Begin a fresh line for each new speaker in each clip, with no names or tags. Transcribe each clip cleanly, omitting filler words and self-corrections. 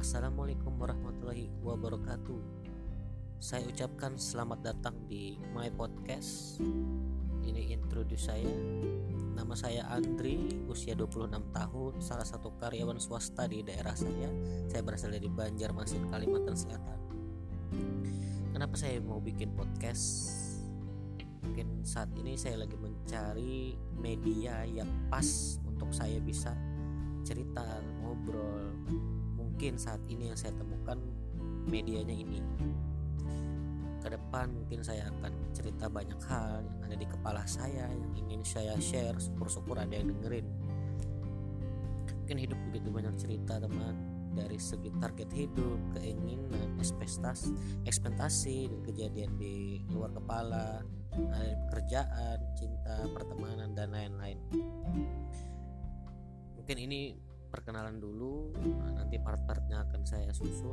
Assalamualaikum warahmatullahi wabarakatuh. Saya ucapkan selamat datang di My Podcast. Ini introduce saya. Nama saya Andri, usia 26 tahun, salah satu karyawan swasta di daerah saya. Saya berasal dari Banjarmasin, Kalimantan Selatan. Kenapa saya mau bikin podcast? Mungkin saat ini saya lagi mencari media yang pas untuk saya bisa cerita, ngobrol. Mungkin saat ini yang saya temukan medianya ini. Ke depan mungkin saya akan cerita banyak hal yang ada di kepala saya, yang ingin saya share. Syukur-syukur ada yang dengerin. Mungkin hidup begitu banyak cerita teman, dari segi target hidup, keinginan, ekspektasi dan kejadian di luar kepala, ada di pekerjaan, cinta, pertemanan dan lain-lain. Mungkin ini perkenalan dulu, nanti part-partnya akan saya susun.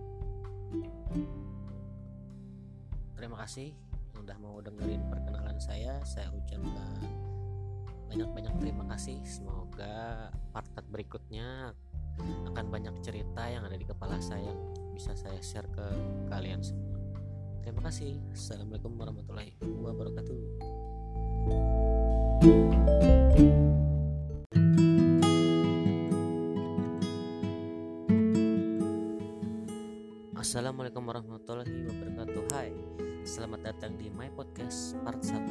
Terima kasih yang udah mau dengerin perkenalan saya. Saya ucapkan banyak-banyak terima kasih. Semoga part-part berikutnya akan banyak cerita yang ada di kepala saya yang bisa saya share ke kalian semua. Terima kasih. Assalamualaikum warahmatullahi wabarakatuh. Assalamualaikum warahmatullahi wabarakatuh. Hai, selamat datang di My Podcast part 1.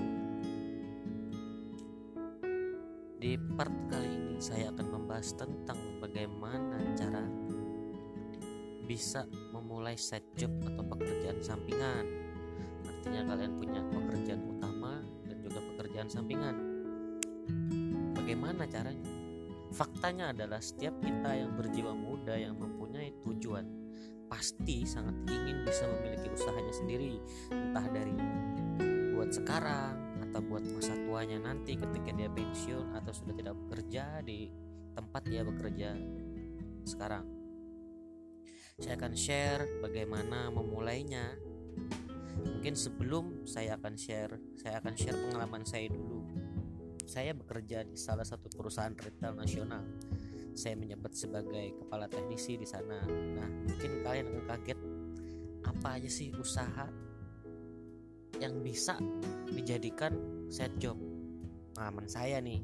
Di part kali ini saya akan membahas tentang bagaimana cara bisa memulai side job atau pekerjaan sampingan. Artinya kalian punya pekerjaan utama dan juga pekerjaan sampingan. Bagaimana caranya? Faktanya adalah setiap kita yang berjiwa muda yang mempunyai tujuan pasti sangat ingin bisa memiliki usahanya sendiri, entah dari buat sekarang atau buat masa tuanya nanti ketika dia pensiun atau sudah tidak bekerja di tempat dia bekerja sekarang. Saya akan share bagaimana memulainya. Mungkin sebelum saya akan share pengalaman saya dulu. Saya bekerja di salah satu perusahaan retail nasional. Saya menjabat sebagai kepala teknisi di sana. Nah, mungkin kalian akan kaget, apa aja sih usaha yang bisa dijadikan side job? Pengalaman saya nih,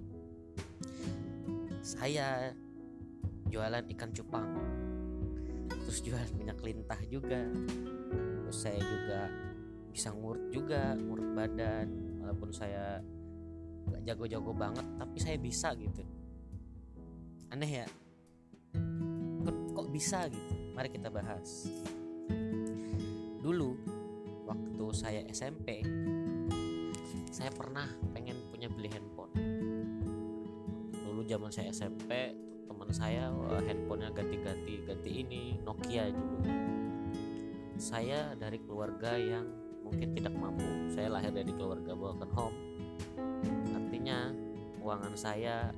saya jualan ikan cupang, terus jualan minyak lintah juga, terus saya juga bisa ngurut badan, walaupun saya gak jago-jago banget, tapi saya bisa gitu. Aneh ya, kok bisa gitu? Mari kita bahas. Dulu waktu saya SMP, saya pernah pengen beli handphone. Dulu zaman saya SMP, teman saya handphonenya ganti ini Nokia dulu. Saya dari keluarga yang mungkin tidak mampu. Saya lahir dari keluarga broken home. Artinya keuangan saya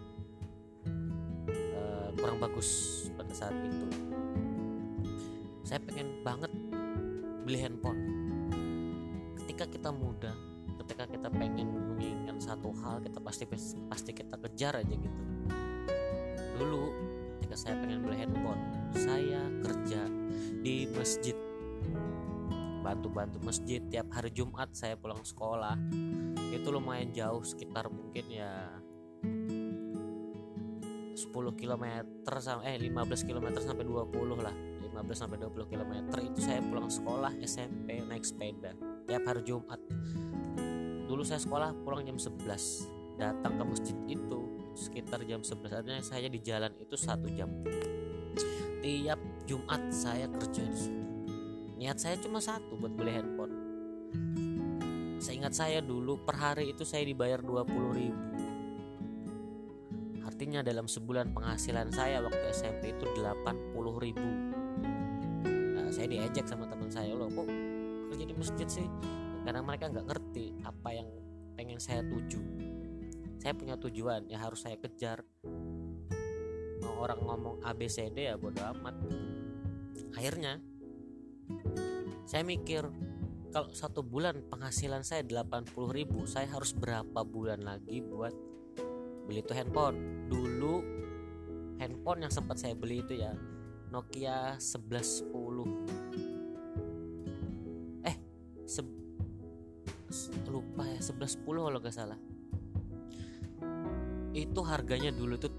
kurang bagus pada saat itu. Saya pengen banget beli handphone. Ketika kita muda, ketika kita pengen menginginkan satu hal, kita pasti kita kejar aja gitu. Dulu ketika saya pengen beli handphone, saya kerja di masjid, bantu masjid. Tiap hari Jumat saya pulang sekolah. Itu lumayan jauh, sekitar mungkin ya 10 km 15 km sampai 20 lah. 15 sampai 20 km itu saya pulang sekolah SMP naik sepeda tiap hari Jumat. Dulu saya sekolah pulang jam 11, datang ke masjid itu sekitar jam 11. Artinya saya di jalan itu 1 jam. Tiap Jumat saya kerja di situ. Niat saya cuma satu, buat beli handphone. Seingat saya dulu per hari itu saya dibayar 20.000. Artinya dalam sebulan penghasilan saya waktu SMP itu 80.000. Nah, saya diejek sama teman saya, loh kok kerja di masjid sih? Karena mereka nggak ngerti apa yang pengen saya tuju. Saya punya tujuan, ya harus saya kejar. Mau orang ngomong ABCD ya bodo amat. Akhirnya saya mikir, kalau 1 bulan penghasilan saya 80.000, saya harus berapa bulan lagi buat beli itu handphone. Dulu handphone yang sempat saya beli itu ya Nokia 1110. Lupa ya, 1110 kalau gak salah. Itu harganya dulu tuh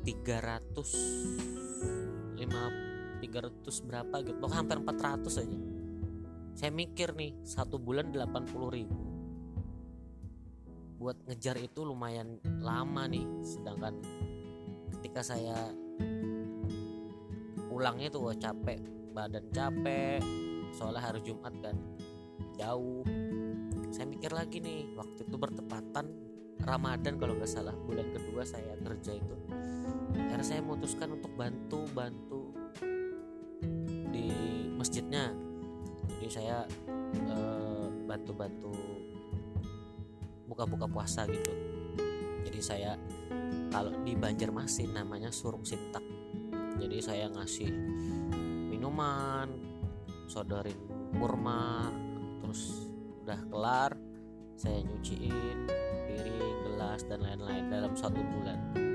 300 berapa gitu, pokoknya hampir 400 aja. Saya mikir nih, 1 bulan 80.000. Buat ngejar itu lumayan lama nih. Sedangkan ketika saya pulangnya tuh capek, badan capek, soalnya hari Jumat kan, jauh. Saya mikir lagi nih, waktu itu bertepatan Ramadan kalau nggak salah, bulan kedua saya kerja itu. Akhirnya saya memutuskan untuk bantu di masjidnya. Jadi saya bantu buka-buka puasa gitu. Jadi saya, kalau di Banjarmasin namanya surung sintak. Jadi saya ngasih minuman, sodorin kurma, terus udah kelar saya nyuciin piring, gelas dan lain-lain dalam 1 bulan.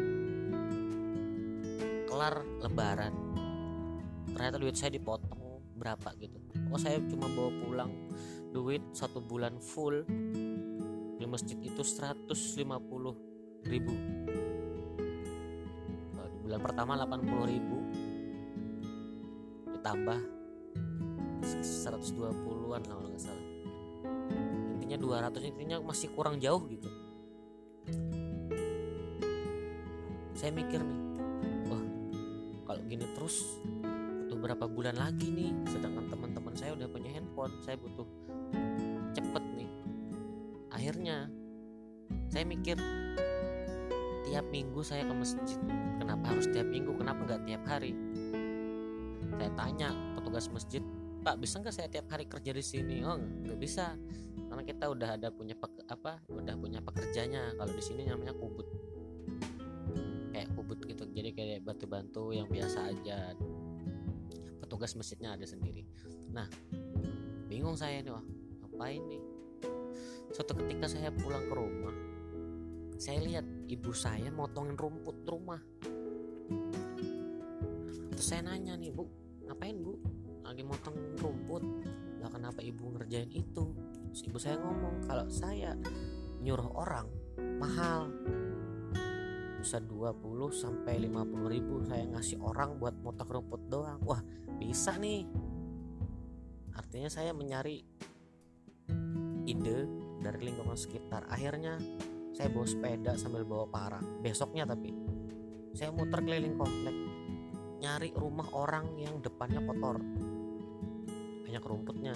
Kelar lebaran, ternyata duit saya dipotong berapa gitu. Saya cuma bawa pulang duit 1 bulan full di masjid itu 150.000. Di bulan pertama 80.000 ditambah 120-an kalau nggak salah, intinya 200, intinya masih kurang jauh gitu. Saya mikir nih, wah kalau gini terus butuh berapa bulan lagi nih, sedangkan teman-teman saya udah punya handphone, saya butuh cepet nih. Akhirnya saya mikir, tiap minggu saya ke masjid. Kenapa harus tiap minggu, kenapa nggak tiap hari? Saya tanya petugas masjid, Pak, bisa nggak saya tiap hari kerja di sini? Oh, nggak bisa, karena kita udah punya pekerjanya. Kalau di sini namanya kubut, kayak kubut gitu, jadi kayak bantu-bantu yang biasa aja. Petugas masjidnya ada sendiri. Nah, bingung saya nih, wah ngapain nih? Suatu ketika saya pulang ke rumah, saya lihat ibu saya motongin rumput rumah. Terus saya nanya nih, Bu, ngapain Bu? Lagi motong rumput. Lah kenapa ibu ngerjain itu? Terus ibu saya ngomong, kalau saya nyuruh orang mahal, bisa 20-50 ribu saya ngasih orang buat motong rumput doang. Wah, bisa nih. Artinya saya mencari ide dari lingkungan sekitar. Akhirnya saya bawa sepeda sambil bawa parang. Besoknya tapi saya muter keliling komplek nyari rumah orang yang depannya kotor, banyak rumputnya.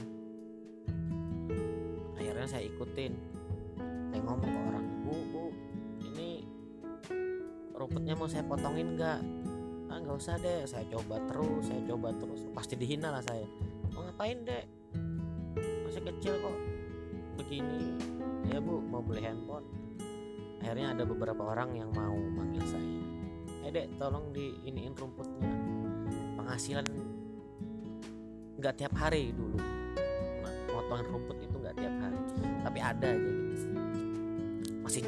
Akhirnya saya ikutin, saya ngomong ke orang, Bu, ini rumputnya mau saya potongin nggak? Nggak usah deh, saya coba terus, pasti dihina lah saya. Mau ngapain dek? Masih kecil kok begini. Ya Bu, mau beli handphone. Akhirnya ada beberapa orang yang mau manggil saya, Dek, tolong diiniin rumputnya. Penghasilan nggak tiap hari dulu, motongin rumput itu nggak tiap hari, tapi ada aja gitu. Masih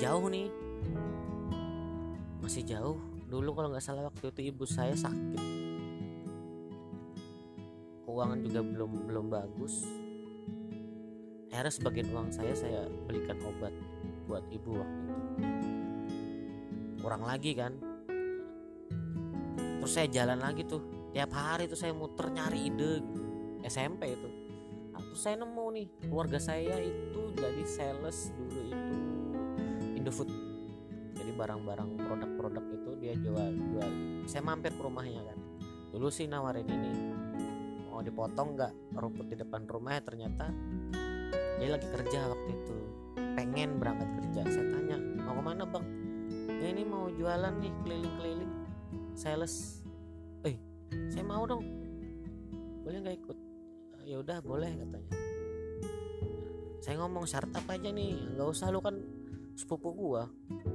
jauh dulu kalau nggak salah. Waktu itu ibu saya sakit, keuangan juga belum bagus. Akhirnya sebagian uang saya belikan obat buat ibu waktu itu. Kurang lagi kan, terus saya jalan lagi tuh, tiap hari tuh saya muter nyari ide gitu. SMP itu. Terus saya nemu nih, keluarga saya itu jadi sales dulu itu Indofood. Jadi barang-barang produk-produk itu dia jual. Saya mampir ke rumahnya kan. Dulu sih nawarin ini, mau dipotong nggak rumput di depan rumahnya. Ternyata dia lagi kerja waktu itu, pengen berangkat kerja. Saya tanya, mau kemana bang? Ya ini mau jualan nih, keliling-keliling sales. Saya mau dong, boleh nggak ikut? Ya udah boleh katanya. Saya ngomong, syarat apa aja nih? Nggak usah, lu kan sepupu gua.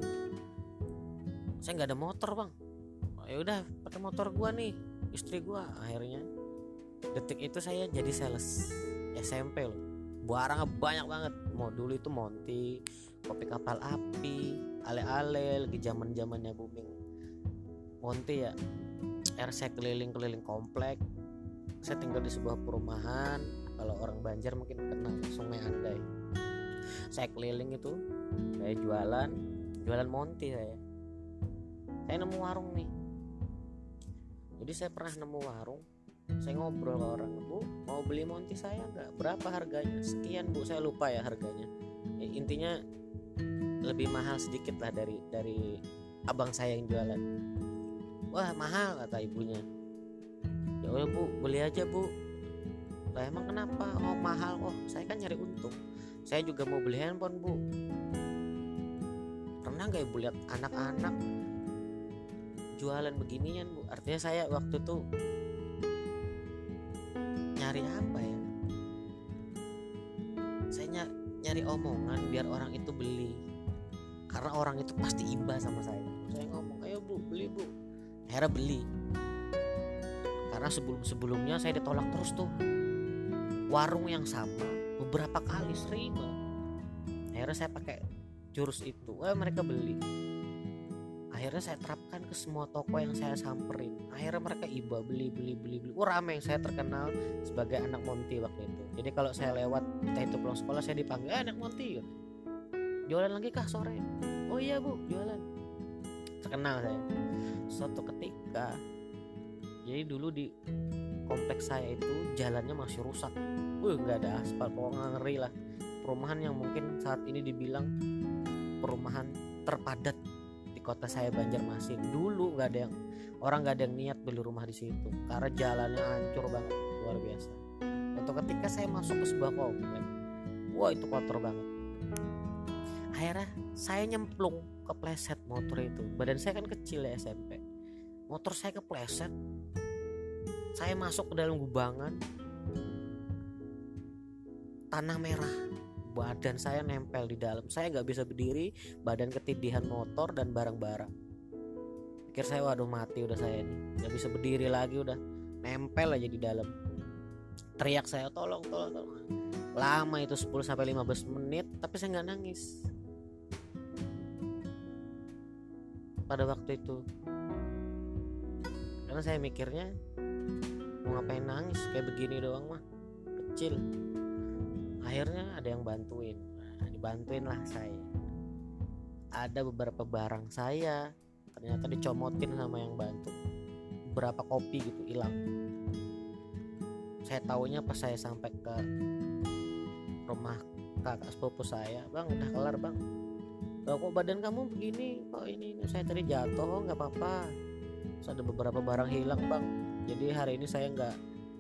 Saya nggak ada motor bang. Ya udah, pakai motor gua nih, istri gua. Akhirnya detik itu saya jadi sales SMP loh. Barangnya banyak banget. Mau dulu itu Monty, kopi kapal api, ale-ale, lagi zaman-zamannya booming Monty ya. Saya keliling komplek Saya tinggal di sebuah perumahan, kalau orang Banjar mungkin kenal Sungai Andai. Saya keliling itu, saya jualan monti saya nemu warung nih. Jadi saya pernah nemu warung, saya ngobrol ke orang, "Bu, mau beli monti saya nggak? Berapa harganya?" "Sekian, Bu." Saya lupa ya harganya. Intinya lebih mahal sedikit lah dari abang saya yang jualan. "Wah, mahal," kata ibunya. "Ya udah, Bu, beli aja, Bu." "Lah emang kenapa?" "Oh, mahal kok. Saya kan nyari untung. Saya juga mau beli handphone, Bu." Pernah nggak Ibu lihat anak-anak jualan beginian, Bu? Artinya saya waktu itu nyari apa ya? Saya nyari omongan biar orang itu beli, karena orang itu pasti iba sama saya. Saya ngomong, "Ayo, Bu, beli, Bu." Akhirnya beli, karena sebelumnya saya ditolak terus tuh. Warung yang sama beberapa kali, sering banget. Akhirnya saya pakai jurus itu, mereka beli. Akhirnya saya terapkan ke semua toko yang saya samperin. Akhirnya mereka iba beli. Rame. Saya terkenal sebagai anak monti waktu itu. Jadi kalau saya lewat, entah itu pulang sekolah, saya dipanggil, "Anak monti, jualan lagi kah sore?" "Oh iya, Bu, jualan." Terkenal saya. Suatu ketika, jadi dulu di kompleks saya itu jalannya masih rusak, nggak ada aspal, pokoknya ngeri lah. Perumahan yang mungkin saat ini dibilang perumahan terpadat di kota saya, Banjarmasin. Dulu nggak ada yang niat beli rumah di situ karena jalannya hancur banget, luar biasa. Waktu ketika saya masuk ke sebuah komplek, itu kotor banget. Akhirnya saya nyemplung, kepleset motor itu. Badan saya kan kecil ya, SMP. Motor saya kepleset. Saya masuk ke dalam gubangan, tanah merah. Badan saya nempel di dalam. Saya gak bisa berdiri, badan ketindihan motor dan barang-barang. Pikir saya, waduh mati udah saya nih, gak bisa berdiri lagi, udah nempel aja di dalam. Teriak saya, tolong. Lama itu 10-15 menit, tapi saya gak nangis pada waktu itu, karena saya mikirnya, mau ngapain nangis, kayak begini doang mah, kecil. Akhirnya ada yang dibantuin lah saya. Ada beberapa barang saya ternyata dicomotin sama yang bantu. Beberapa kopi gitu hilang. Saya taunya pas saya sampai ke rumah kakak sepupu saya, "Bang, udah kelar, Bang." "Loh, kok badan kamu begini? Kok ini saya tadi jatuh." "Oh, nggak apa-apa. Terus ada beberapa barang hilang, Bang. Jadi hari ini saya nggak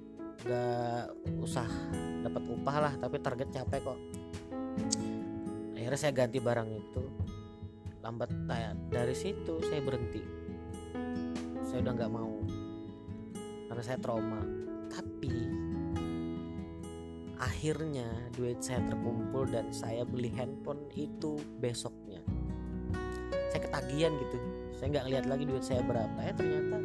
usah dapat upah lah, tapi target capek kok." Akhirnya saya ganti barang itu. Lambat dari situ saya berhenti. Saya udah nggak mau, karena saya trauma. Tapi akhirnya duit saya terkumpul dan saya beli handphone itu besoknya. Saya ketagihan gitu. Saya nggak lihat lagi duit saya berapa. Ternyata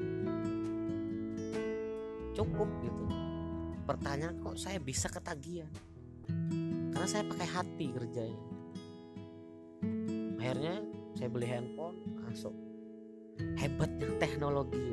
cukup gitu. Pertanyaan, kok saya bisa ketagihan? Karena saya pakai hati kerjanya. Akhirnya saya beli handphone, masuk. Hebatnya teknologi.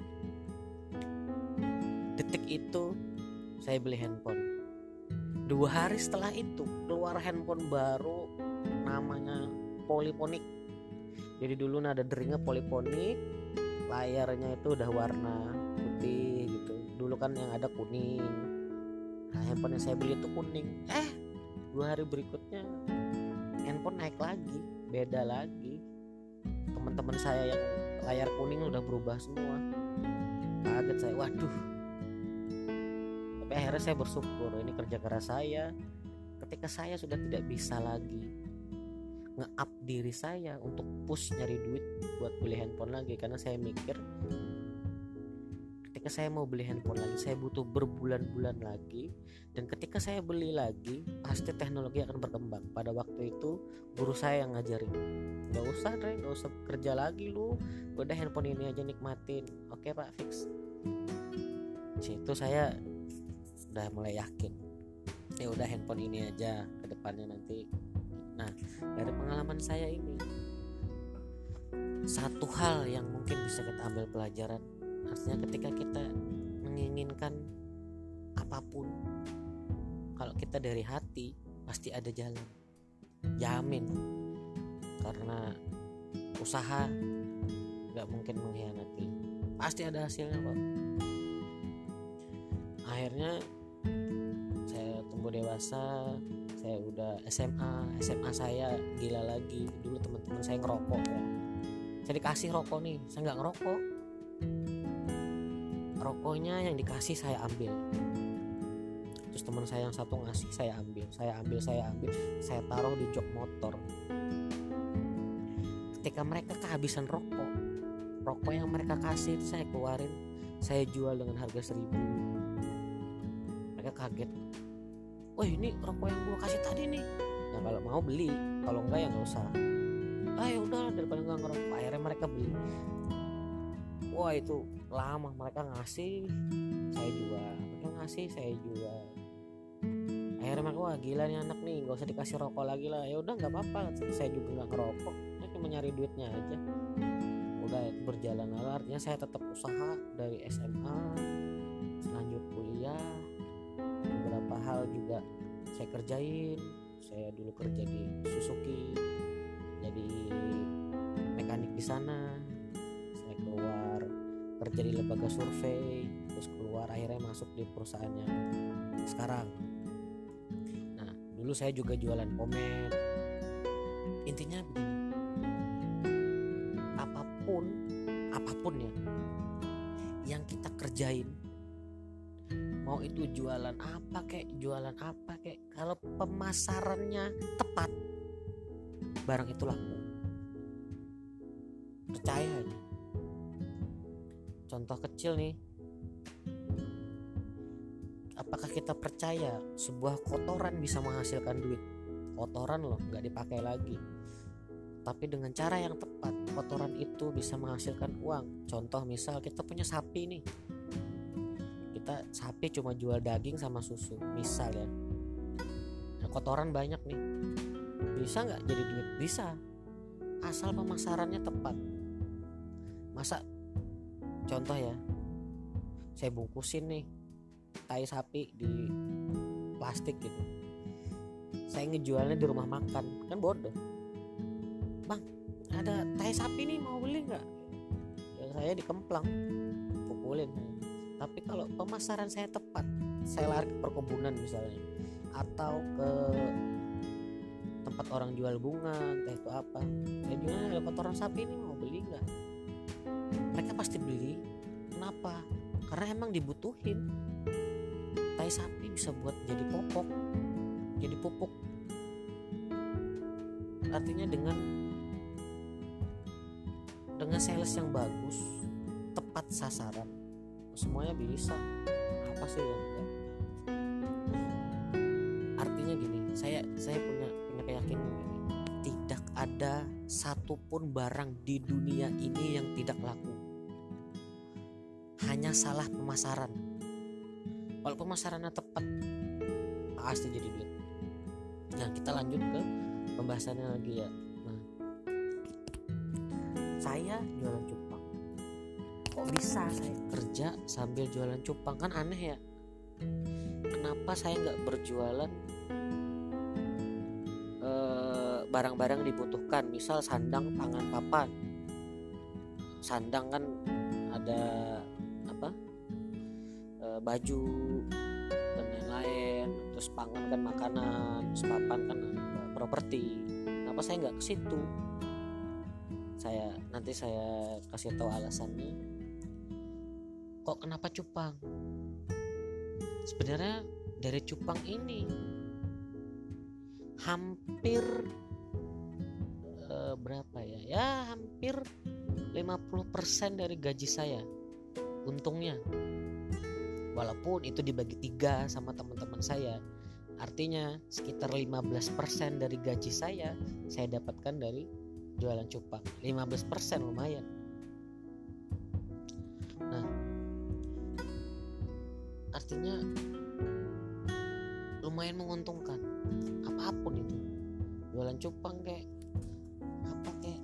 Detik itu saya beli handphone. 2 hari setelah itu keluar handphone baru, namanya Polyphonic. Jadi dulu nada deringnya Polyphonic, layarnya itu udah warna putih gitu. Dulu kan yang ada kuning. Nah, handphone yang saya beli itu kuning. 2 hari berikutnya handphone naik lagi, beda lagi. Teman-teman saya yang layar kuning udah berubah semua. Kaget saya, waduh. Tapi akhirnya saya bersyukur, ini kerja keras saya. Ketika saya sudah tidak bisa lagi nge-up diri saya untuk push nyari duit buat beli handphone lagi, karena saya mikir ketika saya mau beli handphone lagi, saya butuh berbulan-bulan lagi, dan ketika saya beli lagi pasti teknologi akan berkembang. Pada waktu itu guru saya yang ngajarin, nggak usah kerja lagi lu, udah handphone ini aja nikmatin. Oke Pak, fix. Situ saya udah mulai yakin, ya udah handphone ini aja ke depannya nanti. Nah, dari pengalaman saya ini, satu hal yang mungkin bisa kita ambil pelajaran, artinya ketika kita menginginkan apapun, kalau kita dari hati pasti ada jalan, jamin. Karena usaha gak mungkin mengkhianati, pasti ada hasilnya kok. Akhirnya saya tumbuh dewasa, saya udah SMA saya gila lagi. Dulu teman-teman saya ngerokok ya, saya dikasih rokok nih, saya nggak ngerokok, rokoknya yang dikasih saya ambil. Terus teman saya yang satu ngasih, saya ambil, saya taruh di jok motor. Ketika mereka kehabisan rokok yang mereka kasih itu saya keluarin, saya jual dengan harga 1.000. Mereka kaget, wah ini rokok yang gua kasih tadi nih. Ya kalau mau beli, kalau enggak ya nggak usah. Ya udah, daripada nggak ngerokok. Akhirnya mereka beli. Wah itu lama, mereka ngasih saya jual, akhirnya mereka, wah gila nih anak nih, nggak usah dikasih rokok lagi lah. Ya udah nggak apa-apa, saya juga nggak ngerokok, saya cuma nyari duitnya aja. Udah itu berjalan lalu, artinya saya tetap usaha dari SMA, lanjut kuliah, beberapa hal juga saya kerjain. Saya dulu kerja di Suzuki, jadi mekanik di sana. Saya keluar kerja di lembaga survei, terus keluar akhirnya masuk di perusahaannya sekarang. Nah dulu saya juga jualan pomade. Intinya begini, apapun ya yang kita kerjain, mau itu jualan apa kek, kalau pemasarannya tepat, barang itu laku. Percaya aja. Contoh kecil nih, apakah kita percaya sebuah kotoran bisa menghasilkan duit? Kotoran loh, gak dipakai lagi, tapi dengan cara yang tepat kotoran itu bisa menghasilkan uang. Contoh misal kita punya sapi nih, kita sapi cuma jual daging sama susu misal ya. Nah, kotoran banyak nih, bisa gak jadi duit? Bisa, asal pemasarannya tepat. Masa contoh ya, saya bungkusin nih tai sapi di plastik gitu, saya ngejualnya di rumah makan, kan bodoh. Bang, ada tai sapi nih, mau beli nggak? Ya saya dikemplang, pukulin. Tapi kalau pemasaran saya tepat, saya lari ke perkebunan misalnya, atau ke tempat orang jual bunga, entah itu apa, saya jual ada kotoran sapi nih, mau beli nggak? Mereka pasti beli. Kenapa? Karena emang dibutuhin. Tai sapi bisa buat jadi pupuk. Artinya dengan sales yang bagus, tepat sasaran, semuanya bisa. Apa sih yang enggak? Artinya gini, saya punya keyakinan gini, tidak ada satupun barang di dunia ini yang tidak laku, hanya salah pemasaran. Kalau pemasarannya tepat, pasti jadi duit. Nah kita lanjut ke pembahasannya lagi ya. Nah, saya jualan cupang. Kok bisa saya kerja sambil jualan cupang? Kan aneh ya. Kenapa saya nggak berjualan barang-barang dibutuhkan, misal sandang, pangan, papan. Sandang kan ada apa? Baju dan lain-lain. Terus pangan kan makanan, terus papan kan properti. Kenapa saya nggak ke situ? Nanti saya kasih tahu alasannya. Kok kenapa cupang? Sebenarnya dari cupang ini hampir berapa ya? Ya hampir 50% dari gaji saya untungnya. Walaupun itu dibagi 3 sama teman-teman saya, artinya sekitar 15% dari gaji saya dapatkan dari jualan cupang. 15% lumayan. Nah, artinya lumayan menguntungkan. Apapun itu, jualan cupang kayak apa kayak,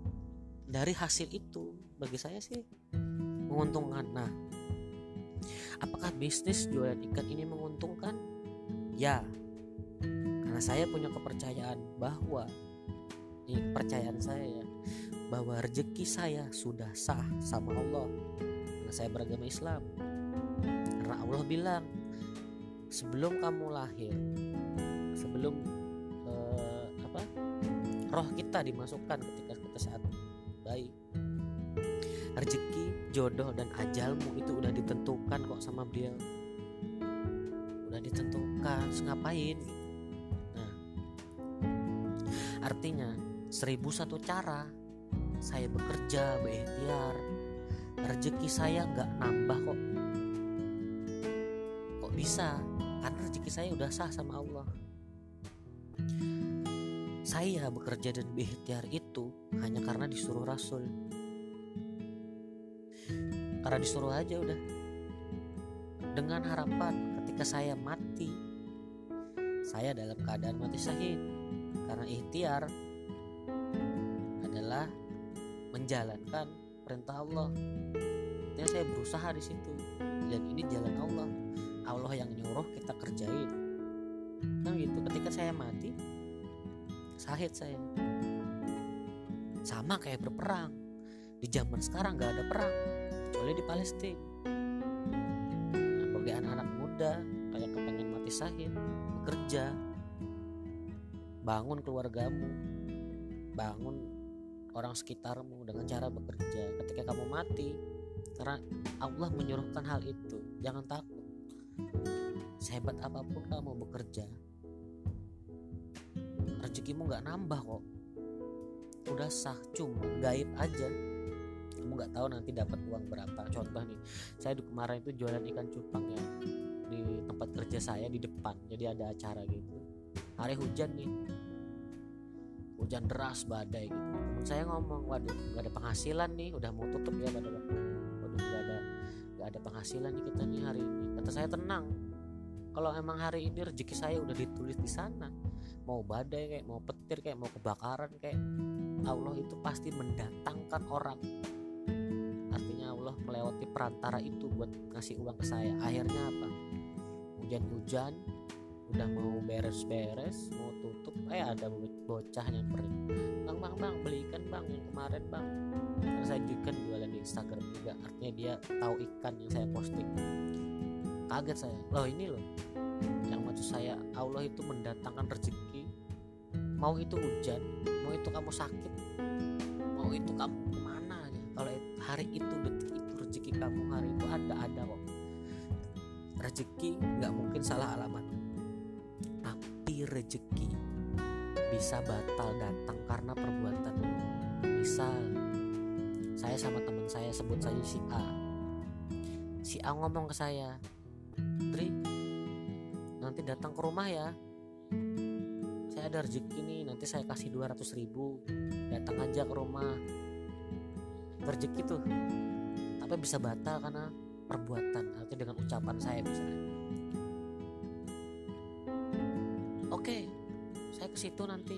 dari hasil itu bagi saya sih menguntungkan. Nah, Apakah bisnis jualan ikan ini menguntungkan? Ya, karena saya punya kepercayaan bahwa, ini kepercayaan saya ya, bahwa rezeki saya sudah sah sama Allah karena saya beragama Islam. Karena Allah bilang, sebelum kamu lahir, sebelum roh kita dimasukkan ketika kita saat bayi, rezeki, jodoh dan ajalmu itu udah ditentukan kok sama beliau. Udah ditentukan, ngapain gitu. Nah, artinya 1001 cara saya bekerja, berikhtiar, rezeki saya gak nambah kok. Kok bisa? Karena rezeki saya udah sah sama Allah. Saya bekerja dan berikhtiar itu hanya karena disuruh Rasul. Karena disuruh aja udah. Dengan harapan ketika saya mati, saya dalam keadaan mati syahid. Karena ikhtiar adalah menjalankan perintah Allah. Artinya saya berusaha di situ. Dan ini jalan Allah. Allah yang nyuruh kita kerjain. Kan gitu, ketika saya mati, syahid saya. Sama kayak berperang. Di zaman sekarang gak ada perang kecuali di Palestina. Nah, bagi anak-anak muda kayak kepengen mati syahid, bekerja, bangun keluargamu, bangun orang sekitarmu dengan cara bekerja. Ketika kamu mati, karena Allah menyuruhkan hal itu, jangan takut. Sehebat apapun kamu bekerja, rezekimu gak nambah kok. Udah sah, cuma gaib aja. Kamu gak tahu nanti dapat uang berapa. Contoh nih, saya kemarin itu jualan ikan cupang ya di tempat kerja saya di depan. Jadi ada acara gitu. Hari hujan nih, hujan deras, badai gitu. Temen saya ngomong, waduh gak ada penghasilan nih, udah mau tutup ya pada waktu. Waduh gak ada penghasilan nih kita nih hari ini. Kata saya, tenang, kalau emang hari ini rezeki saya udah ditulis di sana, mau badai kayak, mau petir kayak, mau kebakaran kayak, Allah itu pasti mendatangkan orang. Artinya Allah melewati perantara itu buat ngasih uang ke saya. Akhirnya apa? Hujan-hujan, udah mau beres-beres, mau tutup, ada bocah nyamperin, bang beli ikan bang yang kemarin bang. Karena saya juga jualan di Instagram juga, artinya dia tahu ikan yang saya posting. Kaget saya, loh ini loh yang maksud saya, Allah itu mendatangkan rezeki. Mau itu hujan, mau itu kamu sakit, mau itu kamu kemana aja, kalau hari itu, detik itu rezeki kamu, hari itu ada kok. Rezeki gak mungkin salah alamat. Tapi rezeki bisa batal datang karena perbuatan. Misal saya sama teman saya, sebut saja si A ngomong ke saya, Dri, nanti datang ke rumah ya, saya ada rezeki nih, nanti saya kasih 200.000, datang aja ke rumah. Rezeki tuh, tapi bisa batal karena perbuatan, artinya dengan ucapan saya misalnya. Oke, saya ke situ nanti,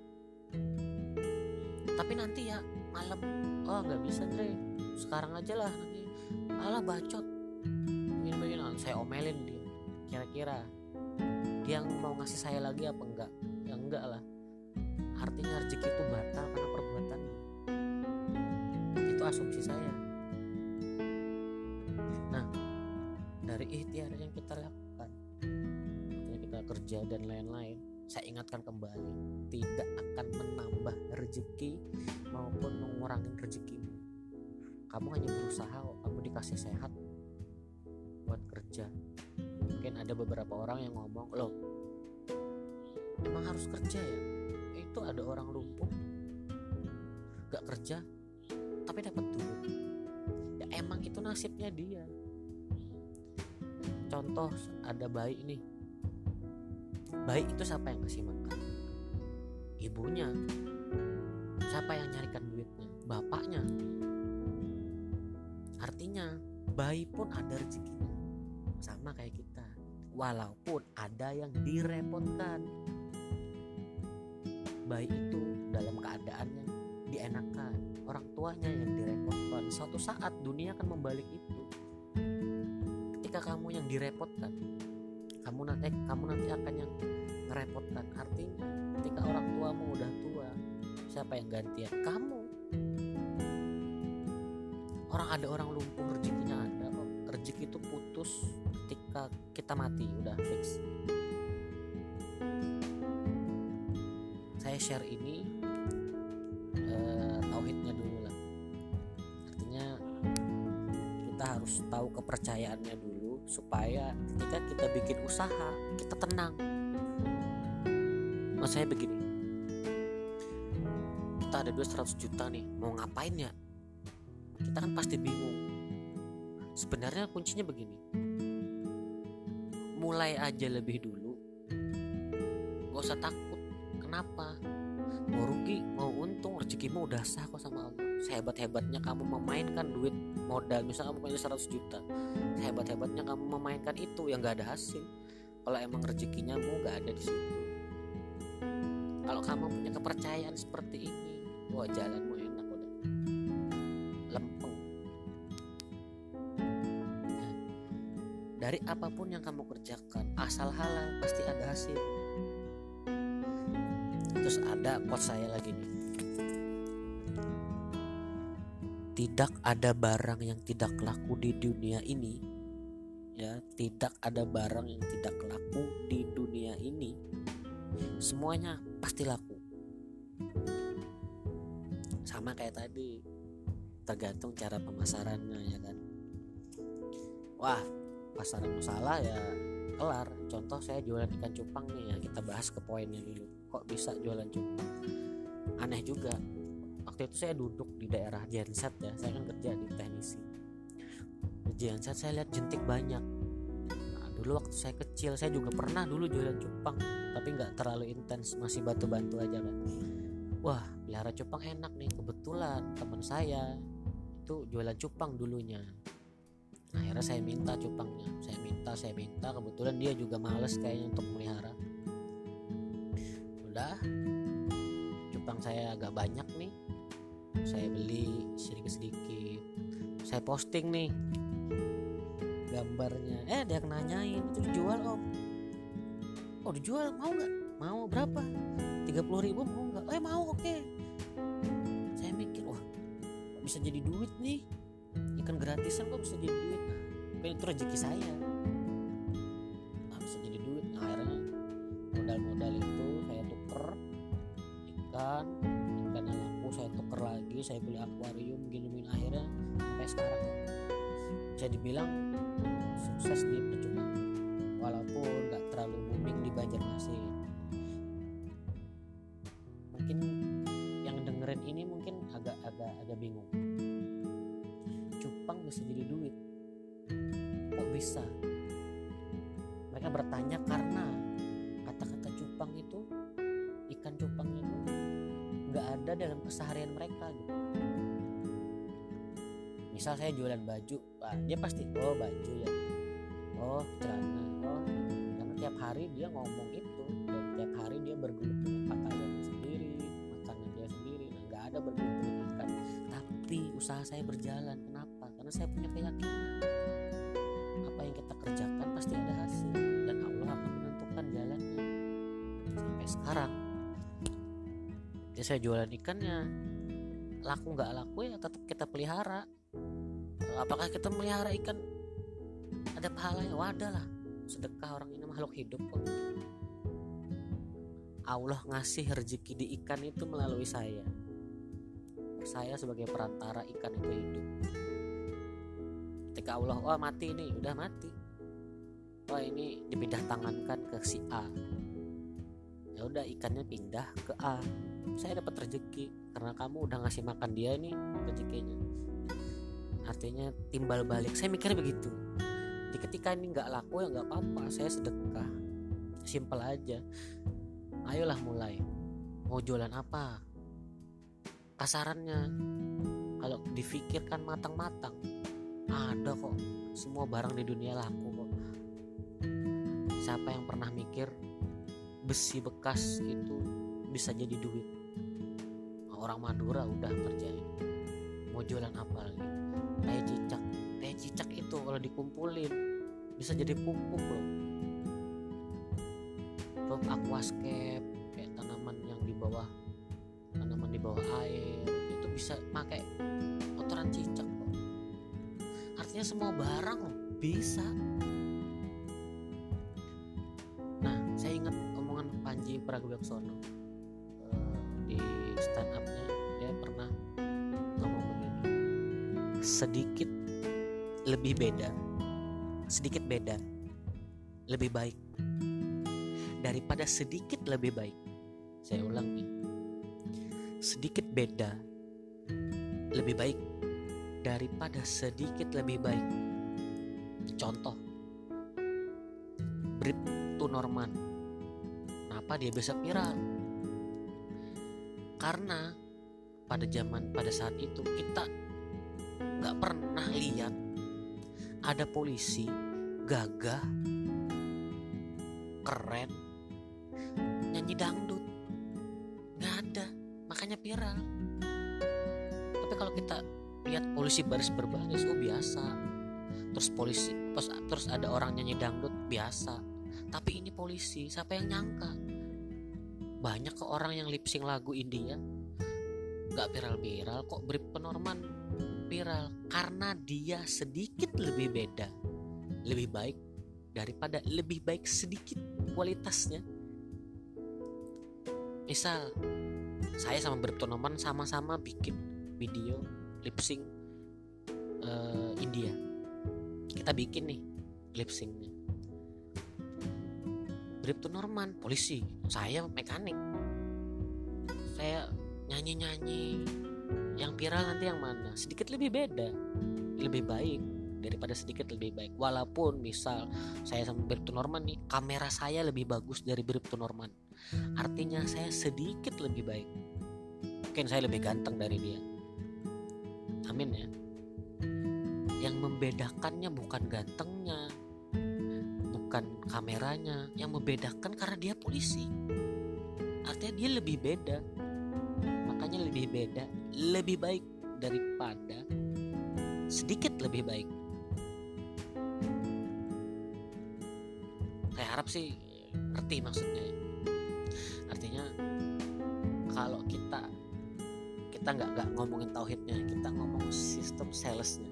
tapi nanti ya malam. Oh nggak bisa Dre, sekarang aja lah nanti. Alah bacot, begini saya omelin dia. Kira-kira dia mau ngasih saya lagi apa enggak? Ya enggak lah. Artinya rezeki itu batal karena perbuatan. Itu asumsi saya. Nah, dari ikhtiar yang kita lakukan, kita kerja dan lain-lain, saya ingatkan kembali, tidak akan menambah rezeki maupun mengurangi rezekimu. Kamu hanya berusaha kok, kamu dikasih sehat buat kerja. Mungkin ada beberapa orang yang ngomong, loh emang harus kerja ya? Itu ada orang lumpuh gak kerja tapi dapat duit. Ya emang itu nasibnya dia. Contoh, ada bayi nih, bayi itu siapa yang kasih makan? Ibunya. Siapa yang nyarikan duitnya? Bapaknya. Artinya bayi pun ada rezekinya, sama kayak kita, walaupun ada yang direpotkan. Bayi itu dalam keadaan yang dienakan, orang tuanya yang direpotkan. Suatu saat dunia akan membalik itu. Ketika ketika kamu yang direpotkan, kamu nanti akan yang ngerepotkan. Artinya ketika orang tuamu udah tua, siapa yang gantian? Kamu. Ada orang lumpuh, rezekinya ada kok. Rezeki itu putus ketika kita mati, udah fix. Saya share ini tauhidnya dulu lah. Artinya kita harus tahu kepercayaannya dulu, supaya ketika kita bikin usaha kita tenang. Maksud saya begini, kita ada duit 100 juta nih, mau ngapain ya? Kita kan pasti bingung. Sebenarnya kuncinya begini, mulai aja lebih dulu, gak usah takut. Kenapa? Mau rugi, mau untung, rezekimu udah sah kok sama Allah. Sehebat-hebatnya kamu memainkan duit modal, misalnya kamu punya 100 juta, sehebat-hebatnya kamu memainkan itu yang gak ada hasil, kalau emang rezekinya mu gak ada di situ. Kalau kamu punya kepercayaan seperti ini, wah jalanmu enak udah, lempeng. Nah, dari apapun yang kamu kerjakan, asal halal pasti ada hasil. Terus ada quote saya lagi nih, tidak ada barang yang tidak laku di dunia ini, ya, tidak ada barang yang tidak laku di dunia ini. Semuanya pasti laku. Sama kayak tadi, tergantung cara pemasarannya, ya kan. Wah, pasaran salah ya kelar. Contoh saya jualan ikan cupang nih, ya kita bahas ke poinnya dulu. Kok bisa jualan cupang? Aneh juga. Waktu itu saya duduk di daerah Genset ya, saya kan kerja di teknisi. Di Genset saya lihat jentik banyak. Nah, dulu waktu saya kecil saya juga pernah dulu jualan cupang, tapi nggak terlalu intens, masih bantu-bantu aja kan. Wah, pelihara cupang enak nih. Kebetulan teman saya itu jualan cupang dulunya. Akhirnya saya minta cupangnya, saya minta. Kebetulan dia juga males kayaknya untuk melihara. Udah, cupang saya agak banyak nih, saya beli sedikit-sedikit, saya posting nih gambarnya. Dia nanyain, itu dijual om? Oh dijual, mau nggak? Mau berapa? 30.000 mau nggak? Mau, oke. Saya mikir, wah bisa jadi duit nih, ikan gratisan kok bisa jadi duit. Nah, itu rezeki saya. Bisa jadi duit. Nah, akhirnya modal itu saya tuker ikan yang laku, saya tuker lagi, saya beli akuarium gini. Akhirnya sampai sekarang bisa dibilang sukses di percuma, walaupun nggak terlalu booming di Banjarmasin. Mungkin yang dengerin ini mungkin agak bingung, cupang bisa jadi duit, kok bisa? Mereka bertanya karena kata-kata cupang itu, ikan cupang itu nggak ada dalam keseharian mereka gitu. Misal saya jualan baju, dia pasti baju ya, celana, karena tiap hari dia ngomong itu, dan tiap hari dia bergelut dengan pakaiannya sendiri, makanan dia sendiri. Nah, nggak ada bergelut dengan ikan. Tapi usaha saya berjalan. Kenapa? Karena saya punya keyakinan apa yang kita kerjakan pasti ada hasil, dan Allah akan menentukan jalannya. Sampai sekarang ya saya jualan ikannya, laku nggak laku ya tetap kita pelihara. Apakah kita melihara ikan ada pahalanya? Wadah lah, sedekah, orang ini makhluk hidup kok. Allah ngasih rezeki di ikan itu melalui saya sebagai perantara ikan itu hidup. Ketika Allah, mati ini, udah mati, ini dipindah tangankan ke si A, ya udah ikannya pindah ke A, saya dapat rezeki karena kamu udah ngasih makan dia nih rezekinya. Artinya timbal balik, saya mikirnya begitu. Jadi ketika ini nggak laku ya nggak apa-apa, saya sedekah, simpel aja. Ayolah mulai, mau jualan apa? Kasarannya, kalau difikirkan matang-matang, ada kok, semua barang di dunia laku kok. Siapa yang pernah mikir besi bekas itu bisa jadi duit? Orang Madura udah ngerjain. Mau jualan apa lagi? Teh cicak itu kalau dikumpulin bisa jadi pupuk loh. Terus aquascape kayak tanaman di bawah air itu bisa pakai kotoran cicak loh. Artinya semua barang loh bisa. Nah, saya ingat omongan Panji Pragiwaksono di stand up-nya. Dia pernah ngomong begini, sedikit beda lebih baik daripada sedikit lebih baik. Saya ulangi, sedikit beda lebih baik daripada sedikit lebih baik. Contoh, Bribtu Norman. Kenapa dia bisa viral? Karena pada saat itu kita gak pernah lihat ada polisi gagah, keren, nyanyi dangdut. Gak ada, makanya viral. Tapi kalau kita lihat polisi baris berbaris, biasa. Terus ada orang nyanyi dangdut, biasa. Tapi ini polisi, siapa yang nyangka? Banyak ke orang yang lip sync lagu India gak viral-viral, kok Bribtu Norman viral? Karena dia sedikit lebih beda, lebih baik daripada lebih baik sedikit kualitasnya. Misal saya sama Bribtu Norman sama-sama bikin video lip sync India. Kita bikin nih lip syncnya. Bribtu Norman polisi, saya mekanik. Saya nyanyi-nyanyi. Yang viral nanti yang mana? Sedikit lebih beda, lebih baik daripada sedikit lebih baik. Walaupun misal saya sama Bribtu Norman nih, kamera saya lebih bagus dari Bribtu Norman, artinya saya sedikit lebih baik. Mungkin saya lebih ganteng dari dia. Amin ya. Yang membedakannya bukan gantengnya, bukan kameranya. Yang membedakan karena dia polisi, artinya dia lebih beda. Makanya lebih beda, lebih baik daripada sedikit lebih baik. Saya harap sih ngerti maksudnya. Artinya kalau kita nggak ngomongin tauhidnya, kita ngomong sistem salesnya.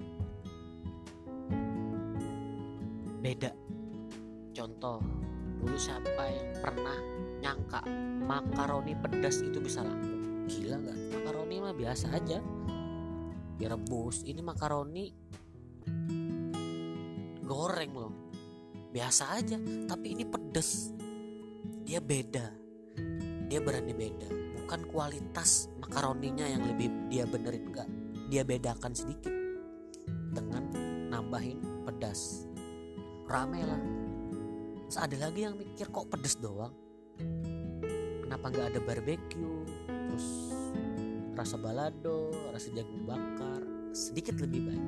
Beda. Contoh, dulu siapa yang pernah nyangka makaroni pedas itu bisa laku? Gila nggak? Makaroni mah biasa aja, direbus. Ini makaroni goreng loh, biasa aja. Tapi ini pedas, dia beda, dia berani beda. Bukan kualitas makaroninya yang lebih dia benerin, enggak. Dia bedakan sedikit dengan nambahin pedas. Rame lah. Terus ada lagi yang mikir, kok pedas doang? Kenapa nggak ada barbecue? Terus rasa balado, rasa jagung bakar, sedikit lebih baik.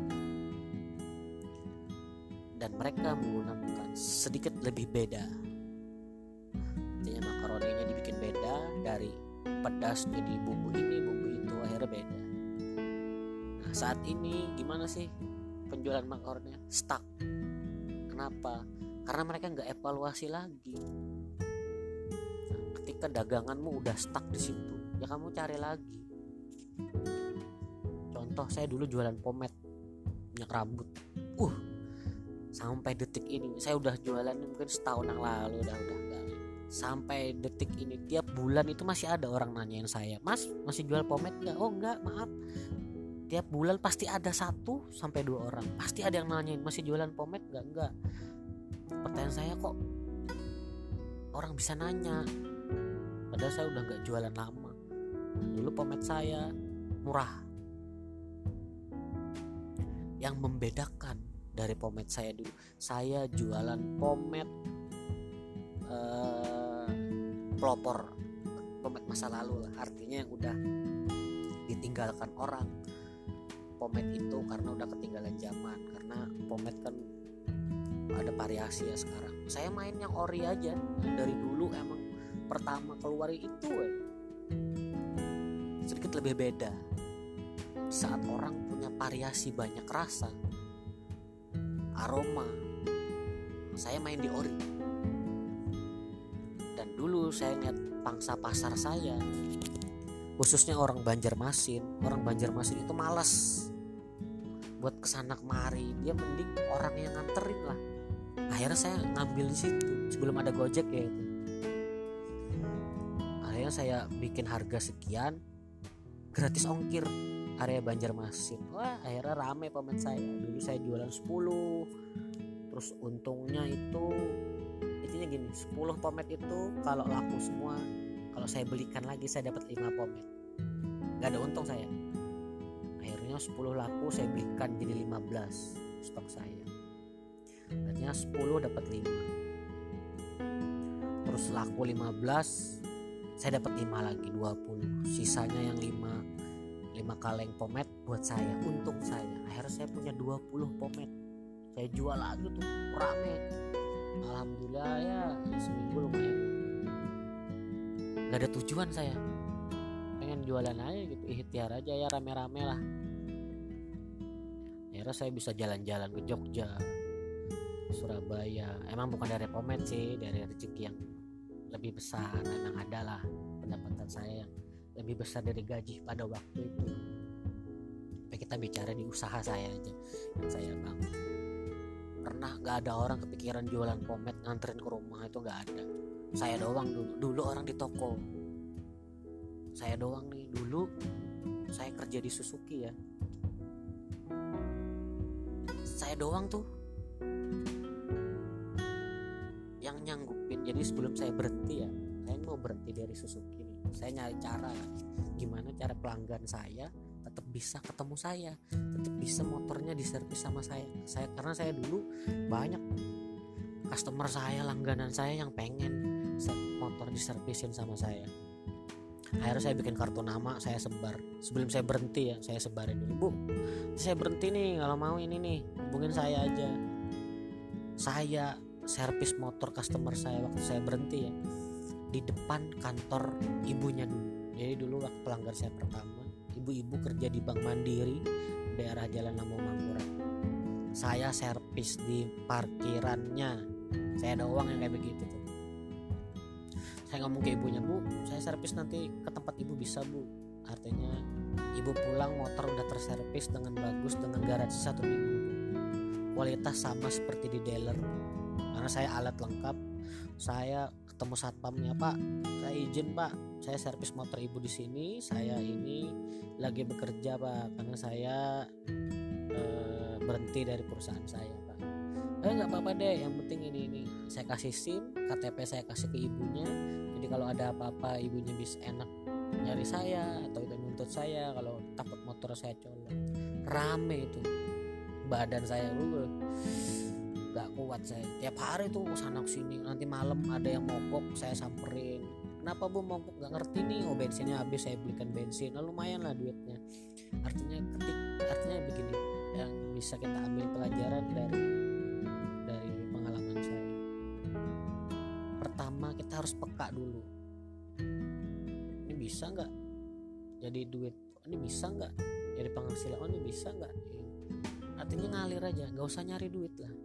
Dan mereka menggunakan sedikit lebih beda. Artinya makaroninya dibikin beda, dari pedas jadi bumbu ini, bumbu itu, akhirnya beda. Nah, saat ini gimana sih penjualan makaroninya? Stuck. Kenapa? Karena mereka nggak evaluasi lagi. Nah, ketika daganganmu udah stuck di situ, ya kamu cari lagi. Contoh, saya dulu jualan pomade minyak rambut. Sampai detik ini saya udah jualan mungkin setahun yang lalu, udah enggak. Sampai detik ini tiap bulan itu masih ada orang nanyain saya, "Mas, masih jual pomade enggak?" "Oh, enggak, maaf." Tiap bulan pasti ada 1 sampai 2 orang. Pasti ada yang nanyain, "Masih jualan pomade enggak?" Enggak. Pertanyaan saya, kok orang bisa nanya? Padahal saya udah enggak jualan lama. Dulu pomade saya murah. Yang membedakan dari pomade saya dulu, saya jualan pomade pelopor, pomade masa lalu lah, artinya yang udah ditinggalkan orang. Pomade itu karena udah ketinggalan zaman, karena pomade kan ada variasi ya sekarang. Saya main yang ori aja, dari dulu emang pertama keluar itu sedikit lebih beda. Saat orang punya variasi banyak rasa, aroma, saya main di ori. Dan dulu saya lihat pangsa pasar saya, khususnya orang Banjarmasin itu malas buat kesana kemari, dia mending orang yang nganterin lah. Akhirnya saya ngambil di situ sebelum ada Gojek ya itu. Akhirnya saya bikin harga sekian, gratis ongkir area Banjarmasin. Wah, akhirnya rame pemain saya. Dulu saya jualan 10. Terus untungnya itu intinya gini, 10 pomet itu kalau laku semua, kalau saya belikan lagi saya dapat 5 pomet. Gak ada untung saya. Akhirnya 10 laku saya belikan jadi 15 stok saya. Artinya 10 dapat 5. Terus laku 15, saya dapat 5 lagi, 20. Sisanya yang 5 kaleng pomet buat saya, untung saya. Akhirnya saya punya 20 pomet. Saya jual lagi tuh, rame. Alhamdulillah ya, seminggu lumayan. Gak ada tujuan saya, pengen jualan aja gitu, ikhtiar aja ya, rame-rame lah. Akhirnya saya bisa jalan-jalan ke Jogja, Surabaya. Emang bukan dari pomet sih, dari rezeki yang lebih besar. Memang ada lah pendapatan saya yang lebih besar dari gaji pada waktu itu. Tapi kita bicara di usaha saya aja yang saya bangun. Pernah gak ada orang kepikiran jualan pomet nganterin ke rumah, itu gak ada. Saya doang dulu orang di toko. Saya doang nih dulu. Saya kerja di Suzuki ya. Saya doang tuh yang nyanggupin. Jadi sebelum saya berhenti ya, saya mau berhenti dari Suzuki nih, saya nyari cara gimana cara pelanggan saya tetap bisa ketemu saya, tetap bisa motornya diservis sama saya. Karena saya dulu banyak customer saya, langganan saya yang pengen motor diservisin sama saya. Akhirnya saya bikin kartu nama, saya sebar. Sebelum saya berhenti ya, saya sebarin dulu, Bu, saya berhenti nih, kalau mau ini nih hubungin saya aja. Saya servis motor customer saya waktu saya berhenti ya di depan kantor ibunya dulu. Jadi dulu waktu pelanggan saya pertama, ibu-ibu kerja di Bank Mandiri daerah Jalan Lamo Mangkurat. Saya servis di parkirannya. Saya doang yang kayak begitu tuh. Saya ngomong ke ibunya, Bu, saya servis nanti ke tempat ibu bisa, Bu. Artinya ibu pulang motor udah terservis dengan bagus, dengan garansi 1 minggu. Kualitas sama seperti di dealer. Karena saya alat lengkap. Saya ketemu satpamnya, Pak, saya izin, Pak, saya servis motor ibu di sini. Saya ini lagi bekerja, Pak, karena saya berhenti dari perusahaan saya, Pak. Nggak apa-apa deh, yang penting ini. Saya kasih SIM, KTP saya kasih ke ibunya. Jadi kalau ada apa-apa ibunya bisa enak nyari saya atau itu nuntut saya kalau takut motor saya colong. Rame itu badan saya, gak kuat saya. Tiap hari tuh sana sini. Nanti malam ada yang mogok, saya samperin. Kenapa, Bu, mogok? Gak ngerti nih. Oh, bensinnya habis, saya belikan bensin. Nah, lumayan lah duitnya. Artinya begini, yang bisa kita ambil pelajaran dari pengalaman saya. Pertama, kita harus peka dulu. Ini bisa nggak jadi duit? Ini bisa nggak jadi penghasilan? Ini bisa nggak? Artinya ngalir aja, nggak usah nyari duit lah.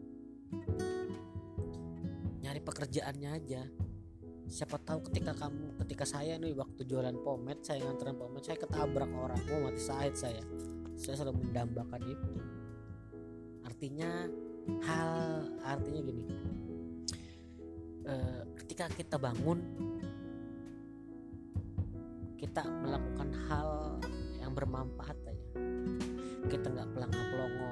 Nyari pekerjaannya aja. Siapa tahu ketika saya nih waktu jualan pomet, saya nganterin pomet, saya ketabrak orang, mati syahid saya selalu mendambakan itu. Artinya gini, ketika kita bangun, kita melakukan hal yang bermanfaat aja. Kita nggak pelongo.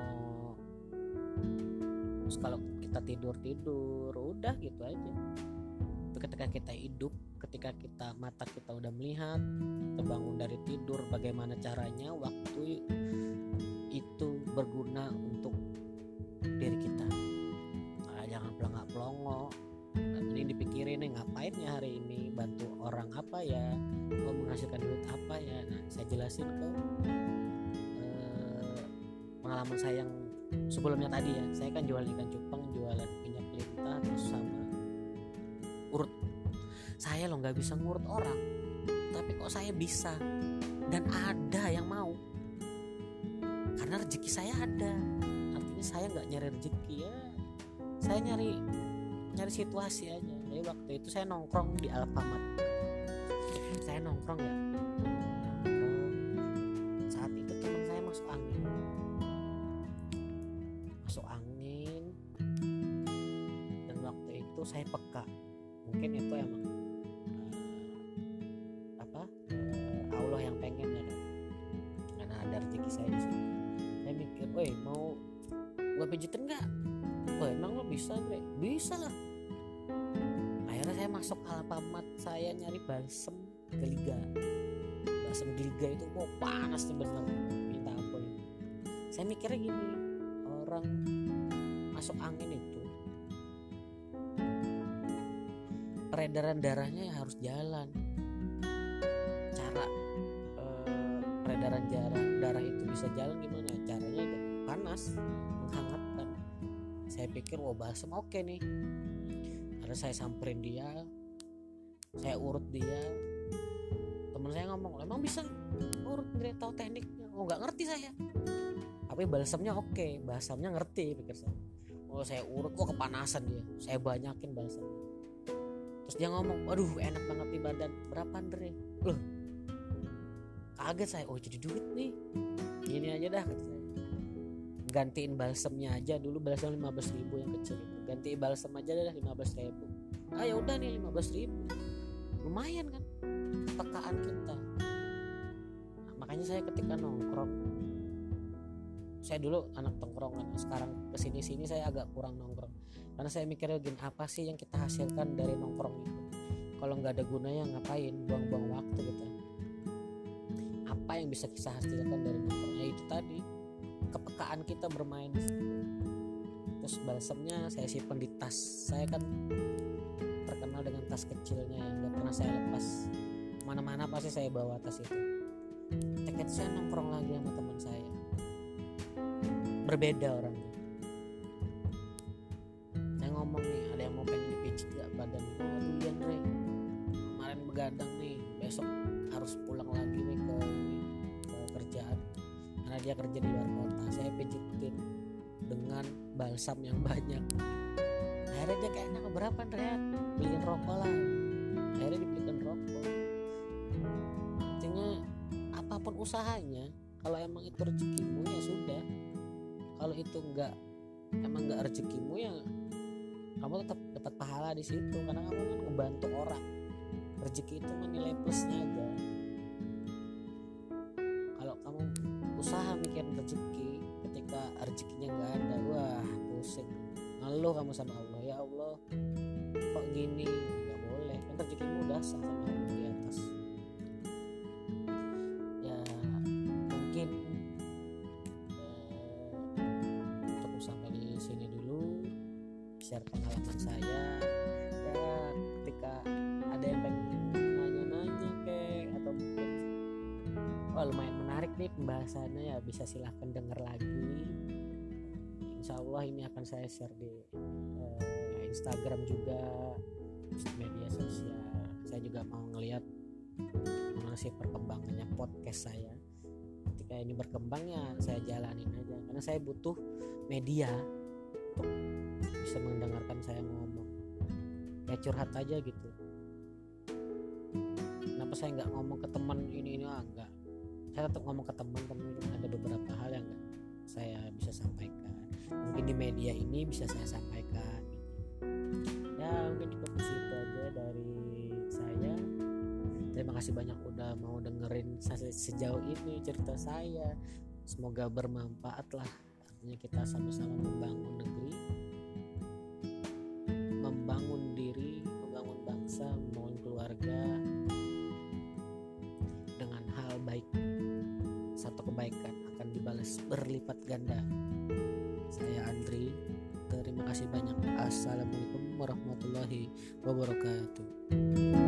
Terus kalau kita tidur udah gitu aja. Tapi ketika kita hidup, ketika mata kita udah melihat, kita bangun dari tidur, bagaimana caranya waktu itu berguna untuk diri kita. Jangan pelongo. Ini dipikirin nih, ngapain ya hari ini, bantu orang apa ya, mau menghasilkan duit apa ya. Nah, saya jelasin ke pengalaman saya yang sebelumnya tadi ya. Saya kan jualan ikan cupang, jualan minyak lintah, terus sama urut. Saya loh nggak bisa ngurut orang, tapi kok saya bisa, dan ada yang mau, karena rezeki saya ada. Artinya saya nggak nyari rezeki ya, saya nyari nyari situasi aja. Jadi waktu itu saya nongkrong di Alfamart. Saya nongkrong ya. Saat itu teman saya masuk angin. Dan waktu itu saya peka. Mungkin itu emang Allah yang pengen ya kan. Karena ada rezeki saya di sini. Saya mikir, "Woi, mau gua pijitin enggak?" "Wah, emang lo bisa, Bre?" "Bisa lah." Akhirnya saya masuk Alfamart, saya nyari balsem geliga. Balsem geliga itu panas tuh bener, minta ampun. Saya mikirnya gini, orang masuk angin itu peredaran darahnya harus jalan. Cara peredaran darah itu bisa jalan gimana? Caranya dengan panas, menghangatkan. Saya pikir balsem oke nih. Karena saya samperin dia, saya urut dia. Teman saya ngomong, "Emang bisa urut, nggak tahu tekniknya?" Nggak ngerti saya. Tapi balsamnya oke, balsamnya ngerti, pikir saya. Saya urut, kepanasan dia. Saya banyakin balsamnya. Terus dia ngomong, "Waduh, enak banget di badan. Berapa, Andre?" Loh, kaget saya. Jadi duit nih. Gini aja dah, kata saya. Gantiin balsamnya aja dulu, balsam 15.000 yang kecil itu. Ganti balsam aja dah 15.000. Ya udah nih 15.000. Lumayan kan kepekaan kita. Makanya saya ketika nongkrong, saya dulu anak tongkrongan, sekarang kesini-sini saya agak kurang nongkrong karena saya mikirnya gini, apa sih yang kita hasilkan dari nongkrong itu? Kalau nggak ada gunanya ngapain, buang-buang waktu kita. Apa yang bisa kita hasilkan dari nongkrongnya itu tadi, kepekaan kita bermain di situ. Terus balsamnya saya simpan di tas. Saya kan terkenal dengan tas kecilnya yang nggak pernah saya lepas, mana-mana pasti saya bawa tas itu. Ketika itu saya nongkrong lagi sama teman saya, berbeda orangnya. Saya ngomong nih, ada yang mau pengen dipijit gak badan? Aduh ya Andre, kemarin begadang nih, besok harus pulang lagi nih ke kerjaan karena dia kerja di luar kota. Saya pijitin dengan balsam yang banyak. Akhirnya dia kayak, "Enak berapa Andre? Beliin rokok lah." Akhirnya dibelikan rokok. Artinya apapun usahanya, kalau emang itu rezekimu ya sudah. Kalau itu emang enggak rezekimu ya kamu tetap dapat pahala di situ karena kamu kan ngebantu orang. Rezeki itu mah nilai plusnya aja. Kalau kamu usaha mikirin rezeki, ketika rezekinya enggak ada, wah pusing. Ngeluh kamu sama Allah, "Ya Allah, kok gini?" Enggak boleh, kan rezekimu udah sah sama Allah di atas. Ya mungkin cukup sampai di sini dulu share pengalaman saya. Ya ketika ada yang pengen nanya-nanya atau mungkin lumayan menarik nih pembahasannya, ya bisa silahkan dengar lagi. Insya Allah ini akan saya share di Instagram juga, media sosial. Saya juga mau ngelihat gimana sih perkembangannya podcast saya. Ketika ini berkembang ya saya jalanin aja, karena saya butuh media untuk bisa mendengarkan saya ngomong. Kayak curhat aja gitu. Kenapa saya nggak ngomong ke teman ini enggak? Saya tetap ngomong ke teman-teman. Ada beberapa hal yang nggak saya bisa sampaikan. Mungkin di media ini bisa saya sampaikan. Ya mungkin cukup di situ aja dari saya. Terima kasih banyak udah mau dengerin sejauh ini cerita saya. Semoga bermanfaat lah. Artinya kita sama-sama membangun negeri, membangun diri, membangun bangsa, membangun keluarga dengan hal baik. Satu kebaikan akan dibalas berlipat ganda. Saya Andri, terima kasih banyak. Assalamualaikum warahmatullahi wabarakatuh.